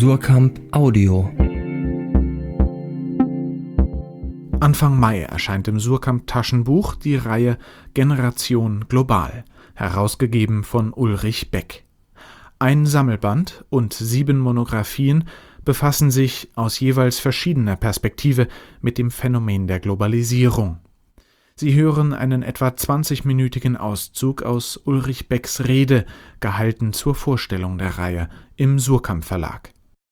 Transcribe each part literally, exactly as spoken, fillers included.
Suhrkamp Audio. Anfang Mai erscheint im Suhrkamp Taschenbuch die Reihe Generation Global, herausgegeben von Ulrich Beck. Ein Sammelband und sieben Monographien befassen sich aus jeweils verschiedener Perspektive mit dem Phänomen der Globalisierung. Sie hören einen etwa zwanzigminütigen Auszug aus Ulrich Becks Rede, gehalten zur Vorstellung der Reihe im Suhrkamp Verlag.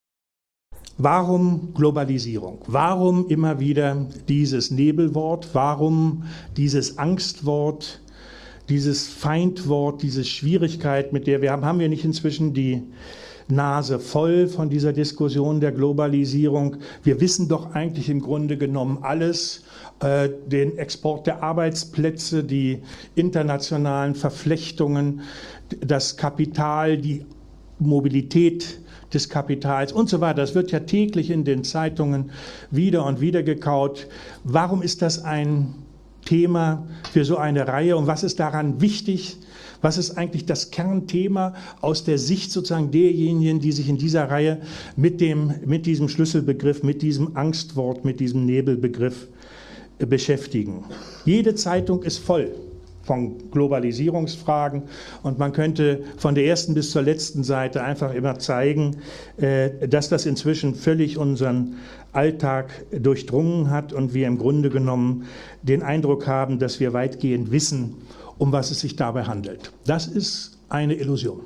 Warum Globalisierung? Warum immer wieder dieses Nebelwort? Warum dieses Angstwort, dieses Feindwort, diese Schwierigkeit, mit der wir haben? Haben wir nicht inzwischen die Nase voll von dieser Diskussion der Globalisierung? Wir wissen doch eigentlich im Grunde genommen alles. Äh, den Export der Arbeitsplätze, die internationalen Verflechtungen, das Kapital, die Mobilität des Kapitals und so weiter. Das wird ja täglich in den Zeitungen wieder und wieder gekaut. Warum ist das ein Thema für so eine Reihe und was ist daran wichtig? Was ist eigentlich das Kernthema aus der Sicht sozusagen derjenigen, die sich in dieser Reihe mit dem, mit diesem Schlüsselbegriff, mit diesem Angstwort, mit diesem Nebelbegriff beschäftigen? Jede Zeitung ist voll von Globalisierungsfragen und man könnte von der ersten bis zur letzten Seite einfach immer zeigen, dass das inzwischen völlig unseren Alltag durchdrungen hat und wir im Grunde genommen den Eindruck haben, dass wir weitgehend wissen, um was es sich dabei handelt. Das ist eine Illusion.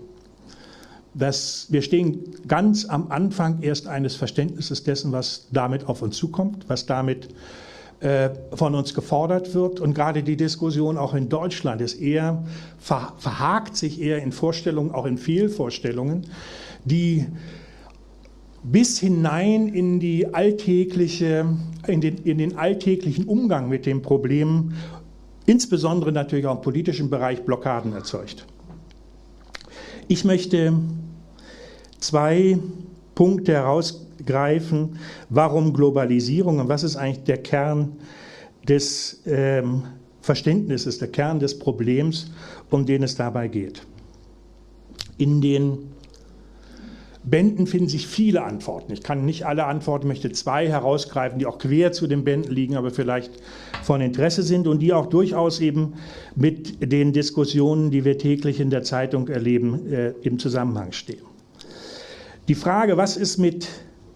Das, wir stehen ganz am Anfang erst eines Verständnisses dessen, was damit auf uns zukommt, was damit äh, von uns gefordert wird. Und gerade die Diskussion auch in Deutschland ist eher, ver, verhakt sich eher in Vorstellungen, auch in Fehlvorstellungen, die bis hinein in die alltägliche, in den, in den alltäglichen Umgang mit dem Problem, insbesondere natürlich auch im politischen Bereich, Blockaden erzeugt. Ich möchte zwei Punkte herausgreifen, warum Globalisierung und was ist eigentlich der Kern des ähm, Verständnisses, der Kern des Problems, um den es dabei geht. In den Bänden finden sich viele Antworten. Ich kann nicht alle antworten, möchte zwei herausgreifen, die auch quer zu den Bänden liegen, aber vielleicht von Interesse sind und die auch durchaus eben mit den Diskussionen, die wir täglich in der Zeitung erleben, äh, im Zusammenhang stehen. Die Frage, was ist mit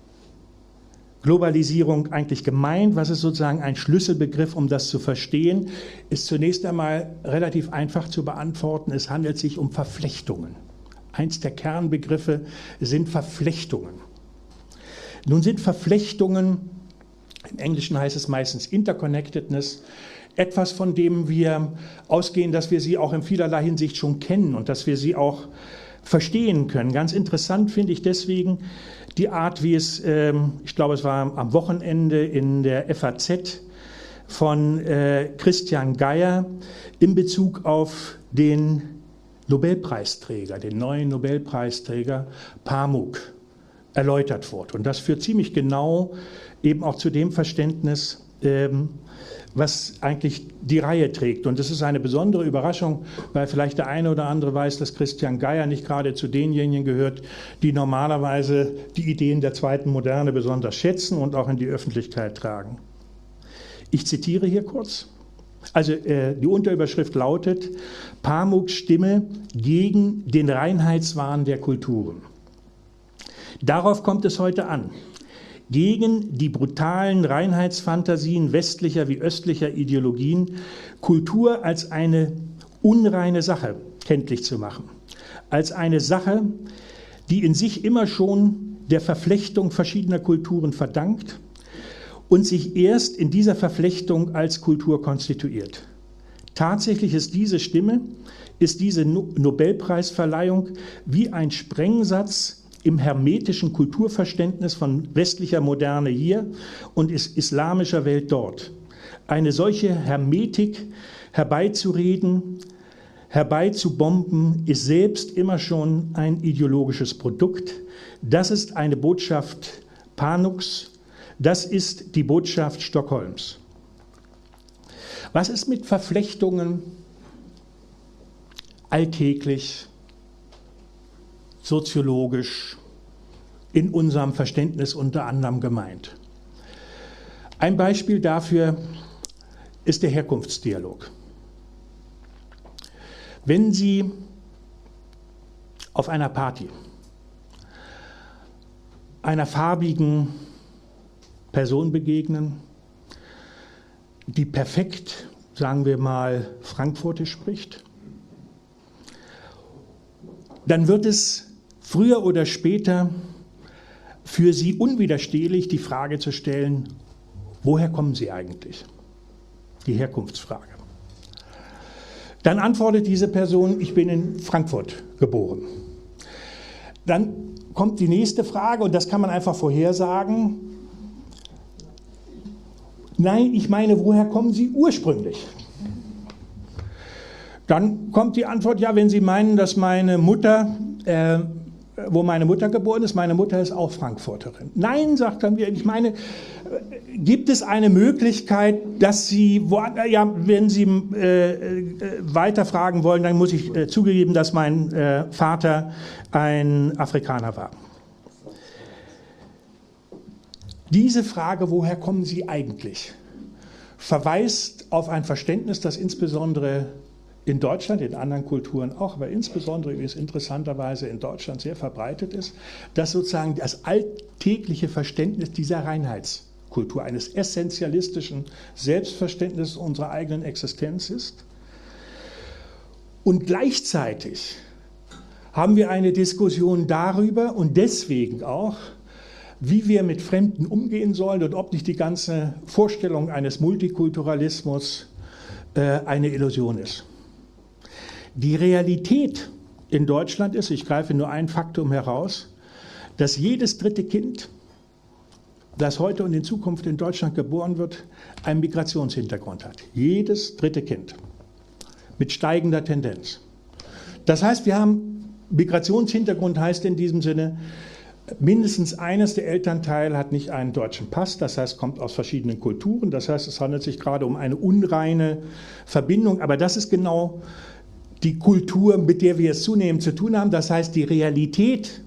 Globalisierung eigentlich gemeint, was ist sozusagen ein Schlüsselbegriff, um das zu verstehen, ist zunächst einmal relativ einfach zu beantworten. Es handelt sich um Verflechtungen. Eins der Kernbegriffe sind Verflechtungen. Nun sind Verflechtungen, im Englischen heißt es meistens Interconnectedness, etwas, von dem wir ausgehen, dass wir sie auch in vielerlei Hinsicht schon kennen und dass wir sie auch verstehen können. Ganz interessant finde ich deswegen die Art, wie es, ähm, ich glaube, es war am Wochenende in der F A Z von äh, Christian Geier in Bezug auf den Nobelpreisträger, den neuen Nobelpreisträger Pamuk erläutert wurde. Und das führt ziemlich genau eben auch zu dem Verständnis, ähm, was eigentlich die Reihe trägt. Und das ist eine besondere Überraschung, weil vielleicht der eine oder andere weiß, dass Christian Geier nicht gerade zu denjenigen gehört, die normalerweise die Ideen der zweiten Moderne besonders schätzen und auch in die Öffentlichkeit tragen. Ich zitiere hier kurz. Also äh, die Unterüberschrift lautet: Pamuks Stimme gegen den Reinheitswahn der Kulturen. Darauf kommt es heute an. Gegen die brutalen Reinheitsfantasien westlicher wie östlicher Ideologien, Kultur als eine unreine Sache kenntlich zu machen. Als eine Sache, die in sich immer schon der Verflechtung verschiedener Kulturen verdankt und sich erst in dieser Verflechtung als Kultur konstituiert. Tatsächlich ist diese Stimme, ist diese Nobelpreisverleihung wie ein Sprengsatz im hermetischen Kulturverständnis von westlicher Moderne hier und islamischer Welt dort. Eine solche Hermetik herbeizureden, herbeizubomben, ist selbst immer schon ein ideologisches Produkt. Das ist eine Botschaft Pamuks, das ist die Botschaft Stockholms. Was ist mit Verflechtungen alltäglich, soziologisch, in unserem Verständnis unter anderem gemeint. Ein Beispiel dafür ist der Herkunftsdialog. Wenn Sie auf einer Party einer farbigen Person begegnen, die perfekt, sagen wir mal, Frankfurtisch spricht, dann wird es früher oder später für Sie unwiderstehlich die Frage zu stellen, woher kommen Sie eigentlich? Die Herkunftsfrage. Dann antwortet diese Person, ich bin in Frankfurt geboren. Dann kommt die nächste Frage, und das kann man einfach vorhersagen. Nein, ich meine, woher kommen Sie ursprünglich? Dann kommt die Antwort, ja, wenn Sie meinen, dass meine Mutter, äh, wo meine Mutter geboren ist, meine Mutter ist auch Frankfurterin. Nein, sagt dann, ich meine, gibt es eine Möglichkeit, dass Sie, wo, ja, wenn Sie äh, weiterfragen wollen, dann muss ich äh, zugeben, dass mein äh, Vater ein Afrikaner war. Diese Frage, woher kommen Sie eigentlich, verweist auf ein Verständnis, das insbesondere in Deutschland, in anderen Kulturen auch, aber insbesondere, wie es interessanterweise in Deutschland sehr verbreitet ist, dass sozusagen das alltägliche Verständnis dieser Reinheitskultur, eines essentialistischen Selbstverständnisses unserer eigenen Existenz ist. Und gleichzeitig haben wir eine Diskussion darüber und deswegen auch, wie wir mit Fremden umgehen sollen und ob nicht die ganze Vorstellung eines Multikulturalismus äh, eine Illusion ist. Die Realität in Deutschland ist, ich greife nur ein Faktum heraus, dass jedes dritte Kind, das heute und in Zukunft in Deutschland geboren wird, einen Migrationshintergrund hat. Jedes dritte Kind mit steigender Tendenz. Das heißt, wir haben Migrationshintergrund, heißt in diesem Sinne, mindestens eines der Elternteile hat nicht einen deutschen Pass, das heißt, kommt aus verschiedenen Kulturen, das heißt, es handelt sich gerade um eine unreine Verbindung, aber das ist genau die Kultur, mit der wir es zunehmend zu tun haben. Das heißt, die Realität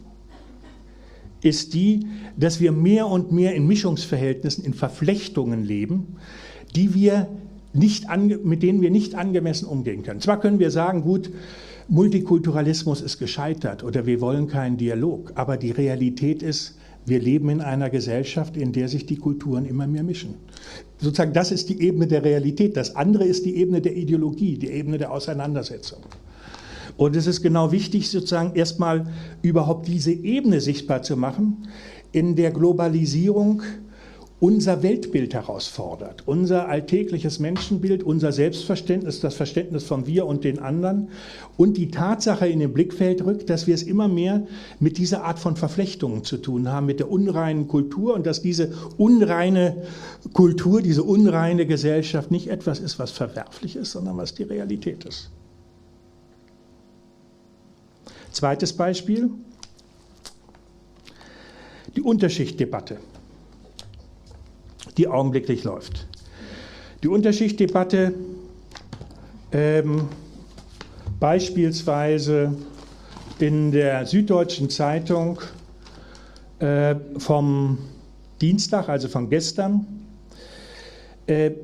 ist die, dass wir mehr und mehr in Mischungsverhältnissen, in Verflechtungen leben, die wir nicht ange- mit denen wir nicht angemessen umgehen können. Zwar können wir sagen, gut, Multikulturalismus ist gescheitert oder wir wollen keinen Dialog, aber die Realität ist, wir leben in einer Gesellschaft, in der sich die Kulturen immer mehr mischen. Sozusagen, das ist die Ebene der Realität. Das andere ist die Ebene der Ideologie, die Ebene der Auseinandersetzung. Und es ist genau wichtig, sozusagen erstmal überhaupt diese Ebene sichtbar zu machen, in der Globalisierung unser Weltbild herausfordert, unser alltägliches Menschenbild, unser Selbstverständnis, das Verständnis von wir und den anderen und die Tatsache in den Blickfeld rückt, dass wir es immer mehr mit dieser Art von Verflechtungen zu tun haben, mit der unreinen Kultur und dass diese unreine Kultur, diese unreine Gesellschaft nicht etwas ist, was verwerflich ist, sondern was die Realität ist. Zweites Beispiel, die Unterschichtdebatte, die augenblicklich läuft. Die Unterschichtdebatte ähm, beispielsweise in der Süddeutschen Zeitung äh, vom Dienstag, also von gestern, äh,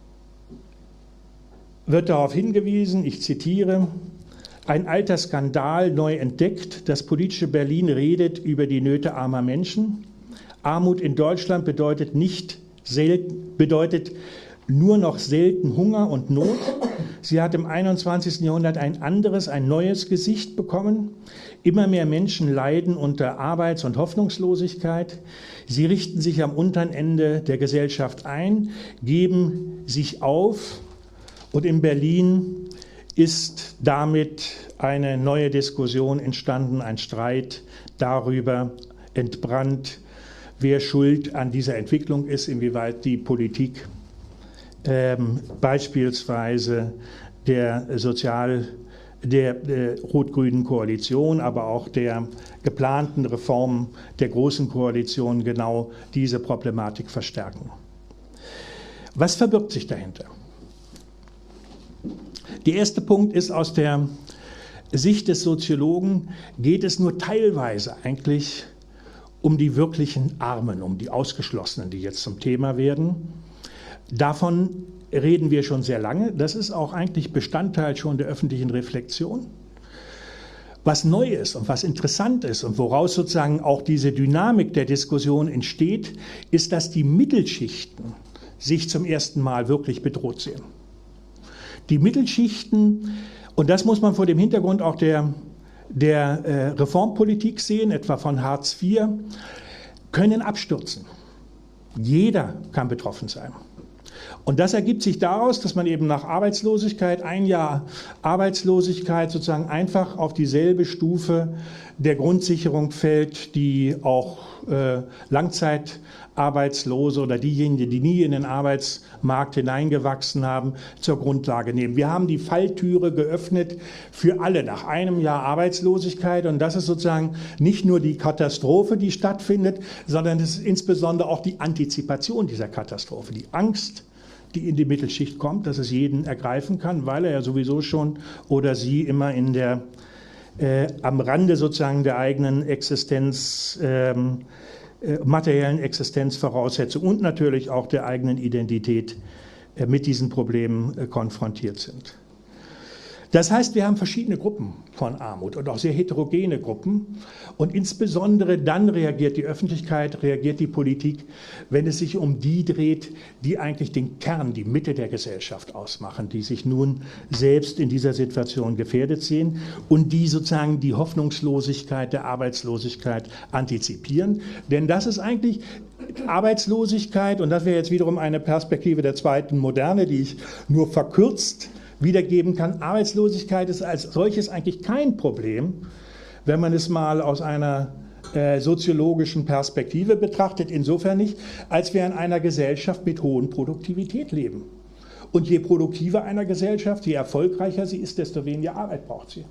wird darauf hingewiesen, ich zitiere, ein alter Skandal neu entdeckt, das politische Berlin redet über die Nöte armer Menschen. Armut in Deutschland bedeutet nicht selten, bedeutet nur noch selten Hunger und Not. Sie hat im einundzwanzigsten Jahrhundert ein anderes, ein neues Gesicht bekommen. Immer mehr Menschen leiden unter Arbeits- und Hoffnungslosigkeit. Sie richten sich am unteren Ende der Gesellschaft ein, geben sich auf und in Berlin ist damit eine neue Diskussion entstanden, ein Streit darüber entbrannt, wer schuld an dieser Entwicklung ist, inwieweit die Politik ähm, beispielsweise der Sozial- der, der rot-grünen Koalition, aber auch der geplanten Reformen der Großen Koalition genau diese Problematik verstärken. Was verbirgt sich dahinter? Der erste Punkt ist, aus der Sicht des Soziologen geht es nur teilweise eigentlich um die wirklichen Armen, um die Ausgeschlossenen, die jetzt zum Thema werden. Davon reden wir schon sehr lange. Das ist auch eigentlich Bestandteil schon der öffentlichen Reflexion. Was neu ist und was interessant ist und woraus sozusagen auch diese Dynamik der Diskussion entsteht, ist, dass die Mittelschichten sich zum ersten Mal wirklich bedroht sehen. Die Mittelschichten, und das muss man vor dem Hintergrund auch der, der äh, Reformpolitik sehen, etwa von Hartz vier, können abstürzen. Jeder kann betroffen sein. Und das ergibt sich daraus, dass man eben nach Arbeitslosigkeit, ein Jahr Arbeitslosigkeit sozusagen einfach auf dieselbe Stufe der Grundsicherung fällt, die auch äh, Langzeitarbeitslose oder diejenigen, die nie in den Arbeitsmarkt hineingewachsen haben, zur Grundlage nehmen. Wir haben die Falltüre geöffnet für alle nach einem Jahr Arbeitslosigkeit, und das ist sozusagen nicht nur die Katastrophe, die stattfindet, sondern es ist insbesondere auch die Antizipation dieser Katastrophe, die Angst, die in die Mittelschicht kommt, dass es jeden ergreifen kann, weil er ja sowieso schon oder sie immer in der, äh, am Rande sozusagen der eigenen Existenz, ähm, äh, materiellen Existenzvoraussetzungen und natürlich auch der eigenen Identität äh, mit diesen Problemen äh, konfrontiert sind. Das heißt, wir haben verschiedene Gruppen von Armut und auch sehr heterogene Gruppen. Und insbesondere dann reagiert die Öffentlichkeit, reagiert die Politik, wenn es sich um die dreht, die eigentlich den Kern, die Mitte der Gesellschaft ausmachen, die sich nun selbst in dieser Situation gefährdet sehen und die sozusagen die Hoffnungslosigkeit der Arbeitslosigkeit antizipieren. Denn das ist eigentlich Arbeitslosigkeit, und das wäre jetzt wiederum eine Perspektive der zweiten Moderne, die ich nur verkürzt wiedergeben kann. Arbeitslosigkeit ist als solches eigentlich kein Problem, wenn man es mal aus einer äh, soziologischen Perspektive betrachtet. Insofern nicht, als wir in einer Gesellschaft mit hohen Produktivität leben. Und je produktiver eine Gesellschaft, je erfolgreicher sie ist, desto weniger Arbeit braucht sie.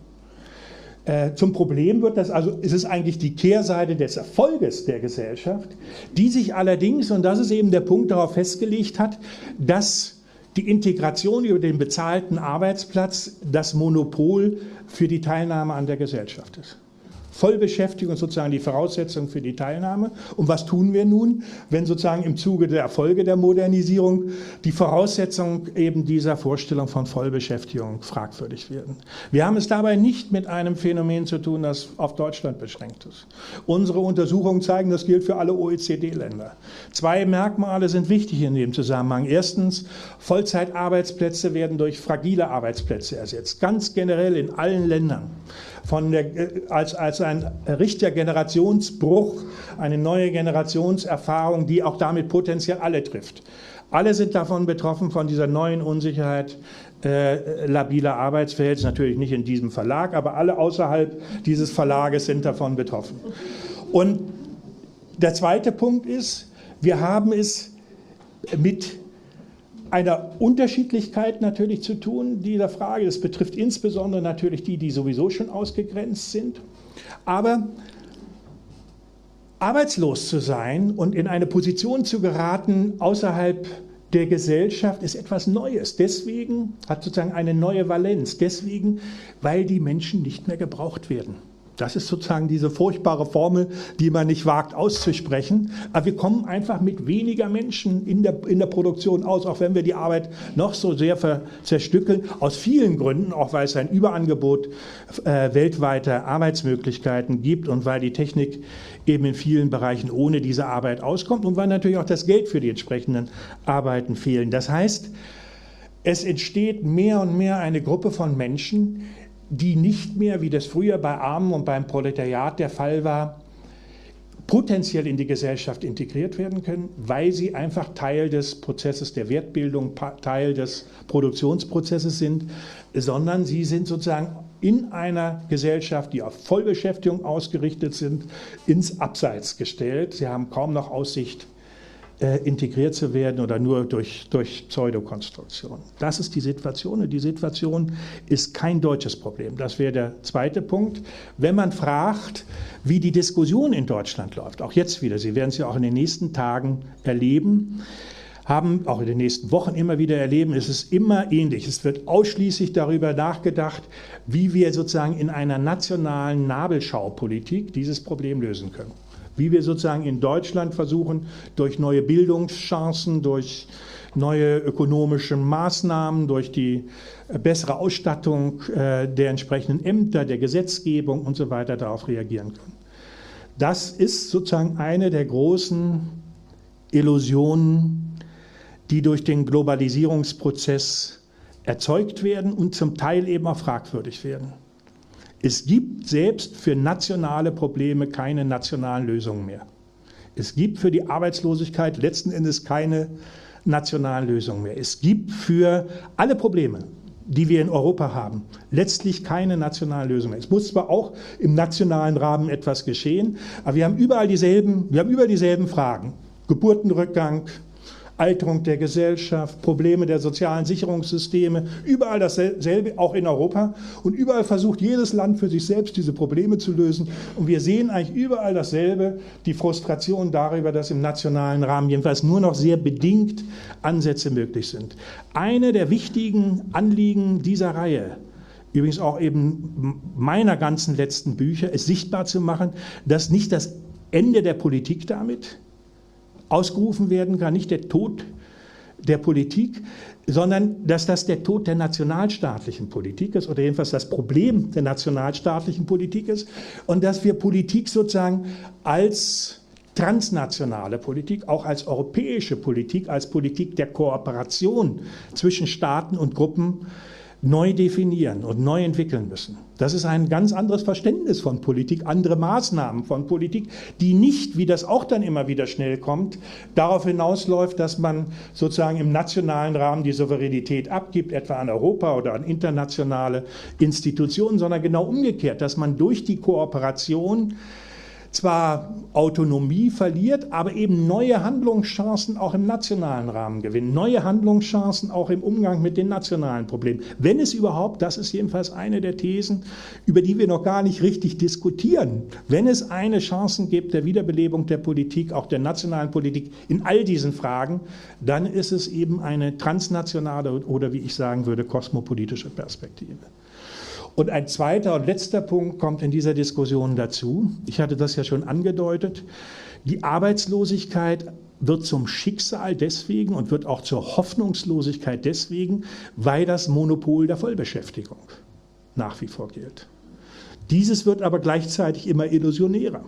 Äh, zum Problem wird das, also es ist eigentlich die Kehrseite des Erfolges der Gesellschaft, die sich allerdings, und das ist eben der Punkt, darauf festgelegt hat, dass die Integration über den bezahlten Arbeitsplatz das Monopol für die Teilnahme an der Gesellschaft ist. Vollbeschäftigung ist sozusagen die Voraussetzung für die Teilnahme. Und was tun wir nun, wenn sozusagen im Zuge der Erfolge der Modernisierung die Voraussetzungen eben dieser Vorstellung von Vollbeschäftigung fragwürdig werden? Wir haben es dabei nicht mit einem Phänomen zu tun, das auf Deutschland beschränkt ist. Unsere Untersuchungen zeigen, das gilt für alle O E C D-Länder. Zwei Merkmale sind wichtig in dem Zusammenhang. Erstens, Vollzeitarbeitsplätze werden durch fragile Arbeitsplätze ersetzt. Ganz generell in allen Ländern. Von der, als, als ein richtiger Generationsbruch, eine neue Generationserfahrung, die auch damit potenziell alle trifft. Alle sind davon betroffen, von dieser neuen Unsicherheit äh, labiler Arbeitsverhältnisse, natürlich nicht in diesem Verlag, aber alle außerhalb dieses Verlages sind davon betroffen. Und der zweite Punkt ist, wir haben es mit einer Unterschiedlichkeit natürlich zu tun, dieser Frage. Das betrifft insbesondere natürlich die, die sowieso schon ausgegrenzt sind. Aber arbeitslos zu sein und in eine Position zu geraten außerhalb der Gesellschaft ist etwas Neues. Deswegen hat sozusagen eine neue Valenz. Deswegen, weil die Menschen nicht mehr gebraucht werden. Das ist sozusagen diese furchtbare Formel, die man nicht wagt auszusprechen. Aber wir kommen einfach mit weniger Menschen in der, in der Produktion aus, auch wenn wir die Arbeit noch so sehr ver, zerstückeln. Aus vielen Gründen, auch weil es ein Überangebot äh, weltweiter Arbeitsmöglichkeiten gibt und weil die Technik eben in vielen Bereichen ohne diese Arbeit auskommt und weil natürlich auch das Geld für die entsprechenden Arbeiten fehlen. Das heißt, es entsteht mehr und mehr eine Gruppe von Menschen, die nicht mehr, wie das früher bei Armen und beim Proletariat der Fall war, potenziell in die Gesellschaft integriert werden können, weil sie einfach Teil des Prozesses der Wertbildung, Teil des Produktionsprozesses sind, sondern sie sind sozusagen in einer Gesellschaft, die auf Vollbeschäftigung ausgerichtet sind, ins Abseits gestellt. Sie haben kaum noch Aussicht, Äh, integriert zu werden oder nur durch, durch Pseudokonstruktion. Das ist die Situation und die Situation ist kein deutsches Problem. Das wäre der zweite Punkt. Wenn man fragt, wie die Diskussion in Deutschland läuft, auch jetzt wieder, Sie werden es ja auch in den nächsten Tagen erleben, haben auch in den nächsten Wochen immer wieder erleben, es ist immer ähnlich. Es wird ausschließlich darüber nachgedacht, wie wir sozusagen in einer nationalen Nabelschaupolitik dieses Problem lösen können. Wie wir sozusagen in Deutschland versuchen, durch neue Bildungschancen, durch neue ökonomische Maßnahmen, durch die bessere Ausstattung äh, der entsprechenden Ämter, der Gesetzgebung und so weiter darauf reagieren können. Das ist sozusagen eine der großen Illusionen, die durch den Globalisierungsprozess erzeugt werden und zum Teil eben auch fragwürdig werden. Es gibt selbst für nationale Probleme keine nationalen Lösungen mehr. Es gibt für die Arbeitslosigkeit letzten Endes keine nationalen Lösungen mehr. Es gibt für alle Probleme, die wir in Europa haben, letztlich keine nationalen Lösungen mehr. Es muss zwar auch im nationalen Rahmen etwas geschehen, aber wir haben überall dieselben, wir haben überall dieselben Fragen. Geburtenrückgang, Alterung der Gesellschaft, Probleme der sozialen Sicherungssysteme, überall dasselbe, auch in Europa. Und überall versucht jedes Land für sich selbst diese Probleme zu lösen. Und wir sehen eigentlich überall dasselbe, die Frustration darüber, dass im nationalen Rahmen jedenfalls nur noch sehr bedingt Ansätze möglich sind. Eine der wichtigen Anliegen dieser Reihe, übrigens auch eben meiner ganzen letzten Bücher, ist sichtbar zu machen, dass nicht das Ende der Politik damit ausgerufen werden kann, nicht der Tod der Politik, sondern dass das der Tod der nationalstaatlichen Politik ist oder jedenfalls das Problem der nationalstaatlichen Politik ist und dass wir Politik sozusagen als transnationale Politik, auch als europäische Politik, als Politik der Kooperation zwischen Staaten und Gruppen neu definieren und neu entwickeln müssen. Das ist ein ganz anderes Verständnis von Politik, andere Maßnahmen von Politik, die nicht, wie das auch dann immer wieder schnell kommt, darauf hinausläuft, dass man sozusagen im nationalen Rahmen die Souveränität abgibt, etwa an Europa oder an internationale Institutionen, sondern genau umgekehrt, dass man durch die Kooperation zwar Autonomie verliert, aber eben neue Handlungschancen auch im nationalen Rahmen gewinnt, neue Handlungschancen auch im Umgang mit den nationalen Problemen. Wenn es überhaupt, das ist jedenfalls eine der Thesen, über die wir noch gar nicht richtig diskutieren, wenn es eine Chance gibt der Wiederbelebung der Politik, auch der nationalen Politik in all diesen Fragen, dann ist es eben eine transnationale oder, wie ich sagen würde, kosmopolitische Perspektive. Und ein zweiter und letzter Punkt kommt in dieser Diskussion dazu. Ich hatte das ja schon angedeutet. Die Arbeitslosigkeit wird zum Schicksal deswegen und wird auch zur Hoffnungslosigkeit deswegen, weil das Monopol der Vollbeschäftigung nach wie vor gilt. Dieses wird aber gleichzeitig immer illusionärer.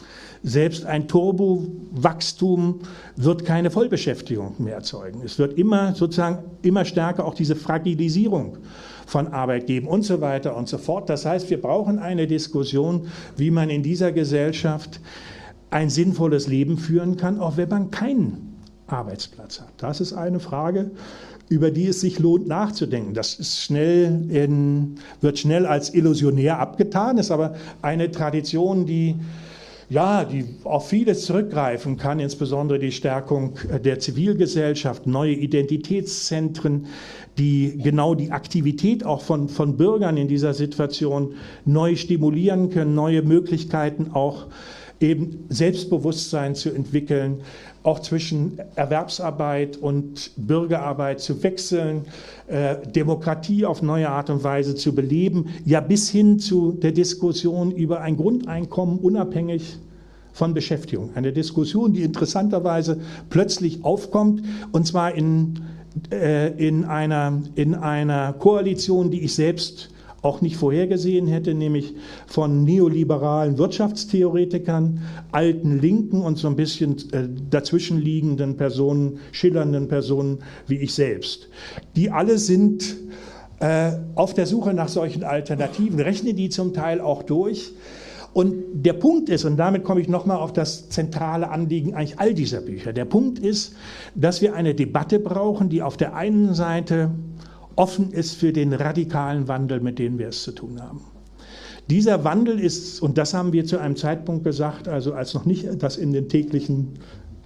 Selbst ein Turbowachstum wird keine Vollbeschäftigung mehr erzeugen. Es wird immer sozusagen immer stärker auch diese Fragilisierung von Arbeit geben und so weiter und so fort. Das heißt, wir brauchen eine Diskussion, wie man in dieser Gesellschaft ein sinnvolles Leben führen kann, auch wenn man keinen Arbeitsplatz hat. Das ist eine Frage, über die es sich lohnt nachzudenken. Das ist schnell in, wird schnell als illusionär abgetan, ist aber eine Tradition, die ja, die auf vieles zurückgreifen kann, insbesondere die Stärkung der Zivilgesellschaft, neue Identitätszentren, die genau die Aktivität auch von, von Bürgern in dieser Situation neu stimulieren können, neue Möglichkeiten auch eben Selbstbewusstsein zu entwickeln, auch zwischen Erwerbsarbeit und Bürgerarbeit zu wechseln, äh, Demokratie auf neue Art und Weise zu beleben, ja bis hin zu der Diskussion über ein Grundeinkommen unabhängig von Beschäftigung. Eine Diskussion, die interessanterweise plötzlich aufkommt, und zwar in, äh, in, einer, in einer Koalition, die ich selbst auch nicht vorhergesehen hätte, nämlich von neoliberalen Wirtschaftstheoretikern, alten Linken und so ein bisschen äh, dazwischenliegenden Personen, schillernden Personen wie ich selbst. Die alle sind äh, auf der Suche nach solchen Alternativen, rechnen die zum Teil auch durch. Und der Punkt ist, und damit komme ich nochmal auf das zentrale Anliegen eigentlich all dieser Bücher, der Punkt ist, dass wir eine Debatte brauchen, die auf der einen Seite offen ist für den radikalen Wandel, mit dem wir es zu tun haben. Dieser Wandel ist, und das haben wir zu einem Zeitpunkt gesagt, also als noch nicht das in den täglichen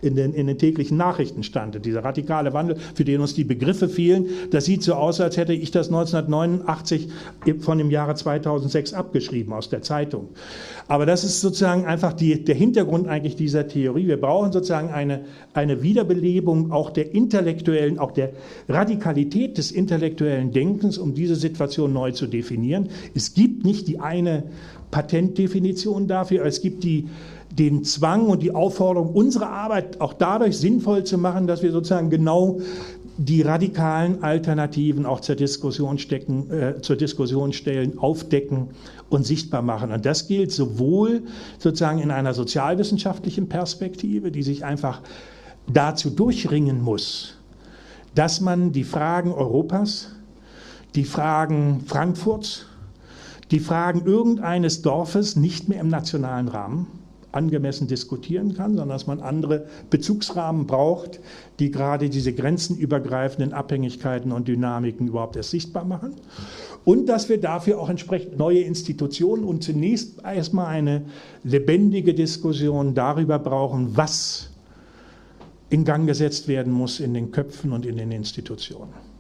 in den, in den täglichen Nachrichten stand. Dieser radikale Wandel, für den uns die Begriffe fehlen, das sieht so aus, als hätte ich das neunzehnhundertneunundachtzig von dem Jahre zweitausendsechs abgeschrieben aus der Zeitung. Aber das ist sozusagen einfach die, der Hintergrund eigentlich dieser Theorie. Wir brauchen sozusagen eine, eine Wiederbelebung auch der intellektuellen, auch der Radikalität des intellektuellen Denkens, um diese Situation neu zu definieren. Es gibt nicht die eine Patentdefinition dafür, aber es gibt die den Zwang und die Aufforderung, unsere Arbeit auch dadurch sinnvoll zu machen, dass wir sozusagen genau die radikalen Alternativen auch zur Diskussion, stecken, äh, zur Diskussion stellen, aufdecken und sichtbar machen. Und das gilt sowohl sozusagen in einer sozialwissenschaftlichen Perspektive, die sich einfach dazu durchringen muss, dass man die Fragen Europas, die Fragen Frankfurts, die Fragen irgendeines Dorfes nicht mehr im nationalen Rahmen angemessen diskutieren kann, sondern dass man andere Bezugsrahmen braucht, die gerade diese grenzenübergreifenden Abhängigkeiten und Dynamiken überhaupt erst sichtbar machen. Und dass wir dafür auch entsprechend neue Institutionen und zunächst erstmal eine lebendige Diskussion darüber brauchen, was in Gang gesetzt werden muss in den Köpfen und in den Institutionen.